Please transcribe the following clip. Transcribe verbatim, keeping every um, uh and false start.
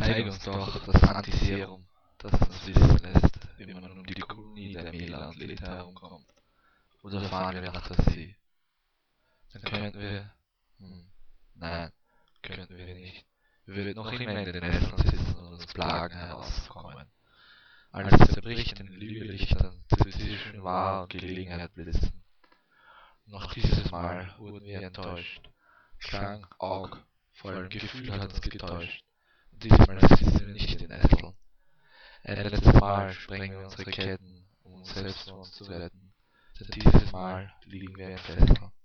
Zeig uns doch das Antiserum, das uns wissen lässt, wie man um die Kolonie der Melanlete herumkommt. Oder fahren wir nach der See? Dann könnten wir... Hm, nein, könnten wir nicht. Wir würden noch immer in den Nesseln sitzen und uns plagen herauszukommen. Als zerbricht in Lügelichtern zwischen Wahr und Gelegenheit blitzen. Noch dieses Mal wurden wir enttäuscht. Klang, Aug, vor allem Gefühl hat uns getäuscht. Und diesmal sitzen wir nicht in Nesseln. Ein letztes Mal sprengen wir unsere Ketten, um uns selbst von uns zu retten. Denn dieses Mal liegen wir im Fessel.